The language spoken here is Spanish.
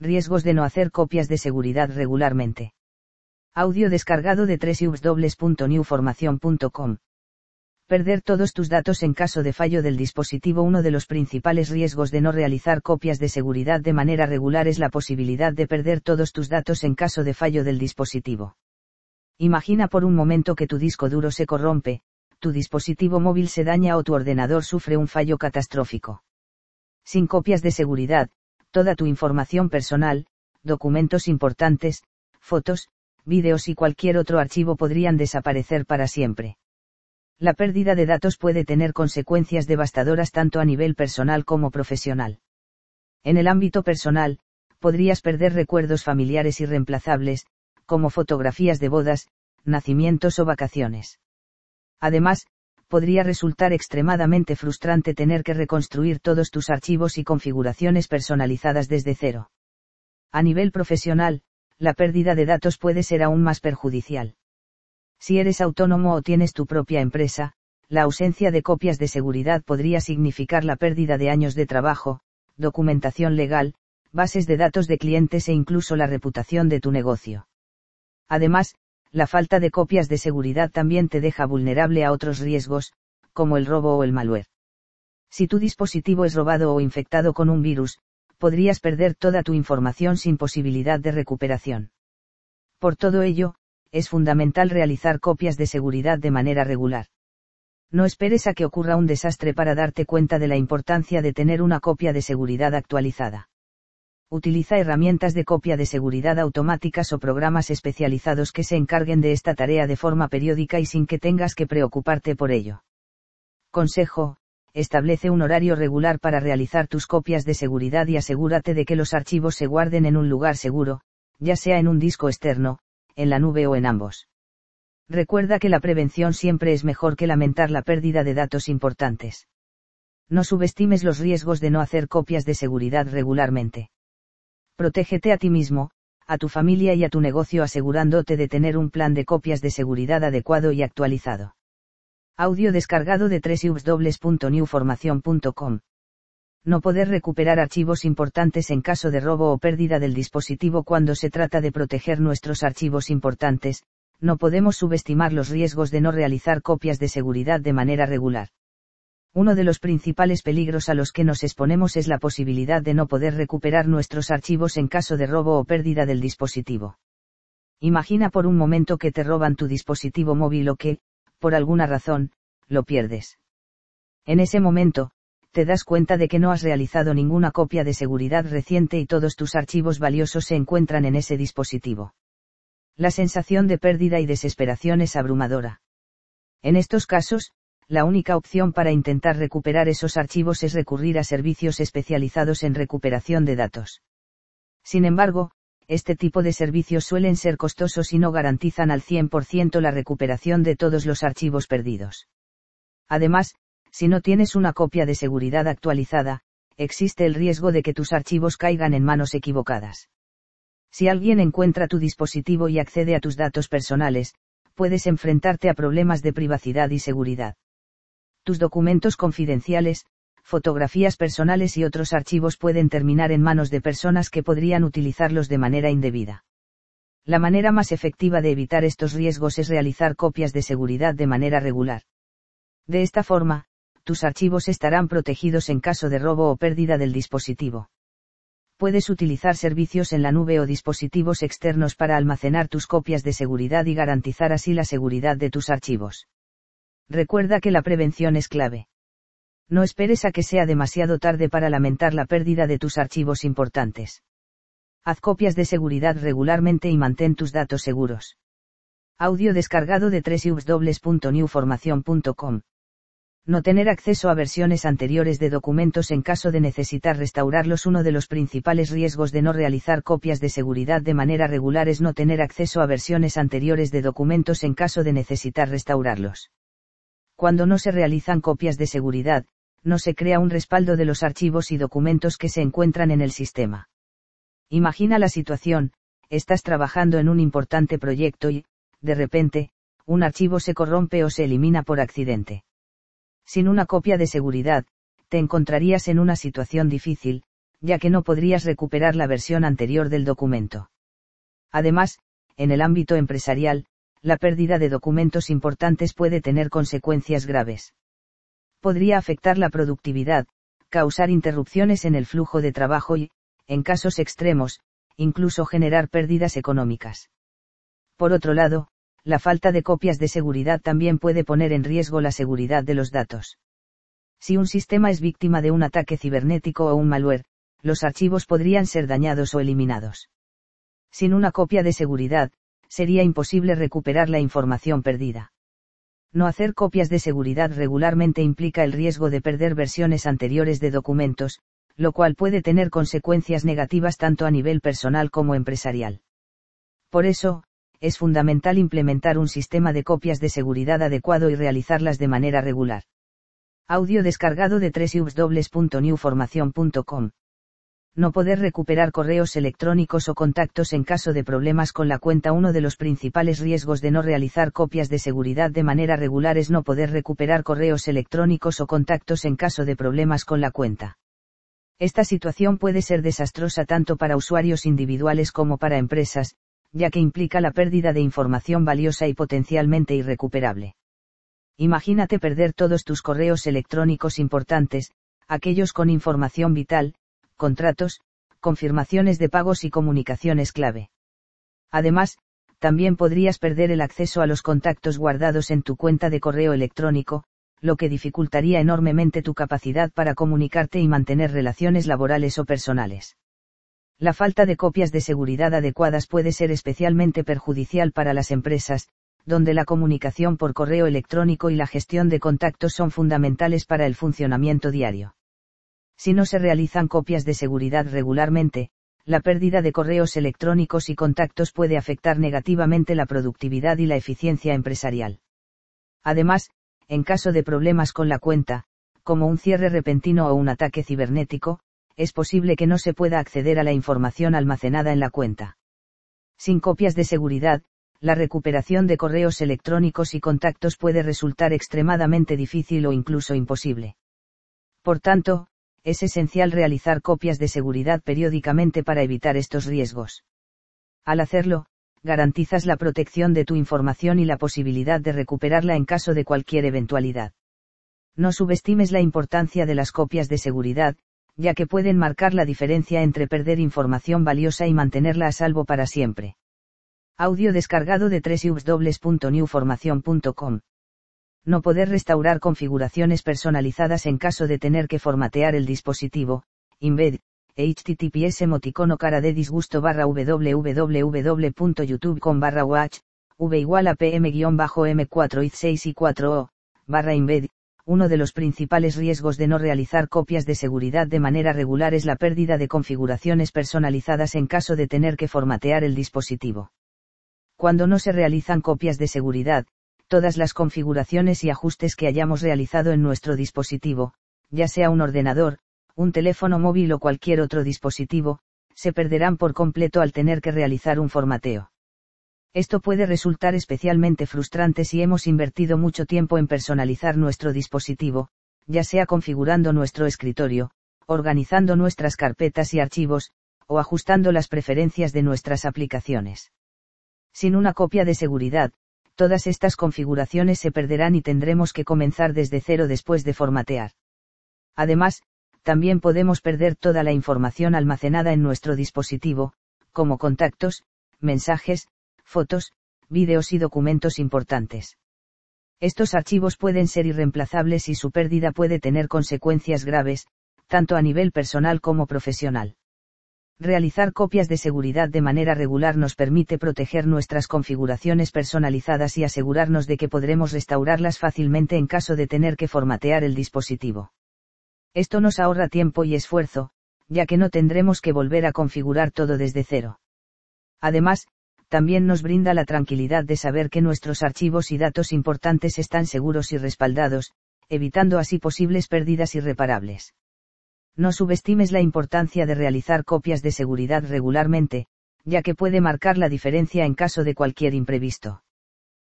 Riesgos de no hacer copias de seguridad regularmente. Audio descargado de www.newformacion.com. Perder todos tus datos en caso de fallo del dispositivo. Uno de los principales riesgos de no realizar copias de seguridad de manera regular es la posibilidad de perder todos tus datos en caso de fallo del dispositivo. Imagina por un momento que tu disco duro se corrompe, tu dispositivo móvil se daña o tu ordenador sufre un fallo catastrófico. Sin copias de seguridad, toda tu información personal, documentos importantes, fotos, vídeos y cualquier otro archivo podrían desaparecer para siempre. La pérdida de datos puede tener consecuencias devastadoras tanto a nivel personal como profesional. En el ámbito personal, podrías perder recuerdos familiares irreemplazables, como fotografías de bodas, nacimientos o vacaciones. Además, podría resultar extremadamente frustrante tener que reconstruir todos tus archivos y configuraciones personalizadas desde cero. A nivel profesional, la pérdida de datos puede ser aún más perjudicial. Si eres autónomo o tienes tu propia empresa, la ausencia de copias de seguridad podría significar la pérdida de años de trabajo, documentación legal, bases de datos de clientes e incluso la reputación de tu negocio. Además, la falta de copias de seguridad también te deja vulnerable a otros riesgos, como el robo o el malware. Si tu dispositivo es robado o infectado con un virus, podrías perder toda tu información sin posibilidad de recuperación. Por todo ello, es fundamental realizar copias de seguridad de manera regular. No esperes a que ocurra un desastre para darte cuenta de la importancia de tener una copia de seguridad actualizada. Utiliza herramientas de copia de seguridad automáticas o programas especializados que se encarguen de esta tarea de forma periódica y sin que tengas que preocuparte por ello. Consejo: establece un horario regular para realizar tus copias de seguridad y asegúrate de que los archivos se guarden en un lugar seguro, ya sea en un disco externo, en la nube o en ambos. Recuerda que la prevención siempre es mejor que lamentar la pérdida de datos importantes. No subestimes los riesgos de no hacer copias de seguridad regularmente. Protégete a ti mismo, a tu familia y a tu negocio asegurándote de tener un plan de copias de seguridad adecuado y actualizado. Audio descargado de www.newformacion.com. No poder recuperar archivos importantes en caso de robo o pérdida del dispositivo. Cuando se trata de proteger nuestros archivos importantes, no podemos subestimar los riesgos de no realizar copias de seguridad de manera regular. Uno de los principales peligros a los que nos exponemos es la posibilidad de no poder recuperar nuestros archivos en caso de robo o pérdida del dispositivo. Imagina por un momento que te roban tu dispositivo móvil o que, por alguna razón, lo pierdes. En ese momento, te das cuenta de que no has realizado ninguna copia de seguridad reciente y todos tus archivos valiosos se encuentran en ese dispositivo. La sensación de pérdida y desesperación es abrumadora. En estos casos, la única opción para intentar recuperar esos archivos es recurrir a servicios especializados en recuperación de datos. Sin embargo, este tipo de servicios suelen ser costosos y no garantizan al 100% la recuperación de todos los archivos perdidos. Además, si no tienes una copia de seguridad actualizada, existe el riesgo de que tus archivos caigan en manos equivocadas. Si alguien encuentra tu dispositivo y accede a tus datos personales, puedes enfrentarte a problemas de privacidad y seguridad. Tus documentos confidenciales, fotografías personales y otros archivos pueden terminar en manos de personas que podrían utilizarlos de manera indebida. La manera más efectiva de evitar estos riesgos es realizar copias de seguridad de manera regular. De esta forma, tus archivos estarán protegidos en caso de robo o pérdida del dispositivo. Puedes utilizar servicios en la nube o dispositivos externos para almacenar tus copias de seguridad y garantizar así la seguridad de tus archivos. Recuerda que la prevención es clave. No esperes a que sea demasiado tarde para lamentar la pérdida de tus archivos importantes. Haz copias de seguridad regularmente y mantén tus datos seguros. Audio descargado de www.newformacion.com. No tener acceso a versiones anteriores de documentos en caso de necesitar restaurarlos. Uno de los principales riesgos de no realizar copias de seguridad de manera regular es no tener acceso a versiones anteriores de documentos en caso de necesitar restaurarlos. Cuando no se realizan copias de seguridad, no se crea un respaldo de los archivos y documentos que se encuentran en el sistema. Imagina la situación: estás trabajando en un importante proyecto y, de repente, un archivo se corrompe o se elimina por accidente. Sin una copia de seguridad, te encontrarías en una situación difícil, ya que no podrías recuperar la versión anterior del documento. Además, en el ámbito empresarial, la pérdida de documentos importantes puede tener consecuencias graves. Podría afectar la productividad, causar interrupciones en el flujo de trabajo y, en casos extremos, incluso generar pérdidas económicas. Por otro lado, la falta de copias de seguridad también puede poner en riesgo la seguridad de los datos. Si un sistema es víctima de un ataque cibernético o un malware, los archivos podrían ser dañados o eliminados. Sin una copia de seguridad, sería imposible recuperar la información perdida. No hacer copias de seguridad regularmente implica el riesgo de perder versiones anteriores de documentos, lo cual puede tener consecuencias negativas tanto a nivel personal como empresarial. Por eso, es fundamental implementar un sistema de copias de seguridad adecuado y realizarlas de manera regular. Audio descargado de www.newformacion.com. No poder recuperar correos electrónicos o contactos en caso de problemas con la cuenta. Uno de los principales riesgos de no realizar copias de seguridad de manera regular es no poder recuperar correos electrónicos o contactos en caso de problemas con la cuenta. Esta situación puede ser desastrosa tanto para usuarios individuales como para empresas, ya que implica la pérdida de información valiosa y potencialmente irrecuperable. Imagínate perder todos tus correos electrónicos importantes, aquellos con información vital, contratos, confirmaciones de pagos y comunicaciones clave. Además, también podrías perder el acceso a los contactos guardados en tu cuenta de correo electrónico, lo que dificultaría enormemente tu capacidad para comunicarte y mantener relaciones laborales o personales. La falta de copias de seguridad adecuadas puede ser especialmente perjudicial para las empresas, donde la comunicación por correo electrónico y la gestión de contactos son fundamentales para el funcionamiento diario. Si no se realizan copias de seguridad regularmente, la pérdida de correos electrónicos y contactos puede afectar negativamente la productividad y la eficiencia empresarial. Además, en caso de problemas con la cuenta, como un cierre repentino o un ataque cibernético, es posible que no se pueda acceder a la información almacenada en la cuenta. Sin copias de seguridad, la recuperación de correos electrónicos y contactos puede resultar extremadamente difícil o incluso imposible. Por tanto, es esencial realizar copias de seguridad periódicamente para evitar estos riesgos. Al hacerlo, garantizas la protección de tu información y la posibilidad de recuperarla en caso de cualquier eventualidad. No subestimes la importancia de las copias de seguridad, ya que pueden marcar la diferencia entre perder información valiosa y mantenerla a salvo para siempre. Audio descargado de www.newformacion.com. No poder restaurar configuraciones personalizadas en caso de tener que formatear el dispositivo. Embed, https emoticono cara de disgusto www.youtube.com/watch, v = pm-m4 id 6 y 4o, /embed. Uno de los principales riesgos de no realizar copias de seguridad de manera regular es la pérdida de configuraciones personalizadas en caso de tener que formatear el dispositivo. Cuando no se realizan copias de seguridad, todas las configuraciones y ajustes que hayamos realizado en nuestro dispositivo, ya sea un ordenador, un teléfono móvil o cualquier otro dispositivo, se perderán por completo al tener que realizar un formateo. Esto puede resultar especialmente frustrante si hemos invertido mucho tiempo en personalizar nuestro dispositivo, ya sea configurando nuestro escritorio, organizando nuestras carpetas y archivos, o ajustando las preferencias de nuestras aplicaciones. Sin una copia de seguridad, todas estas configuraciones se perderán y tendremos que comenzar desde cero después de formatear. Además, también podemos perder toda la información almacenada en nuestro dispositivo, como contactos, mensajes, fotos, vídeos y documentos importantes. Estos archivos pueden ser irreemplazables y su pérdida puede tener consecuencias graves, tanto a nivel personal como profesional. Realizar copias de seguridad de manera regular nos permite proteger nuestras configuraciones personalizadas y asegurarnos de que podremos restaurarlas fácilmente en caso de tener que formatear el dispositivo. Esto nos ahorra tiempo y esfuerzo, ya que no tendremos que volver a configurar todo desde cero. Además, también nos brinda la tranquilidad de saber que nuestros archivos y datos importantes están seguros y respaldados, evitando así posibles pérdidas irreparables. No subestimes la importancia de realizar copias de seguridad regularmente, ya que puede marcar la diferencia en caso de cualquier imprevisto.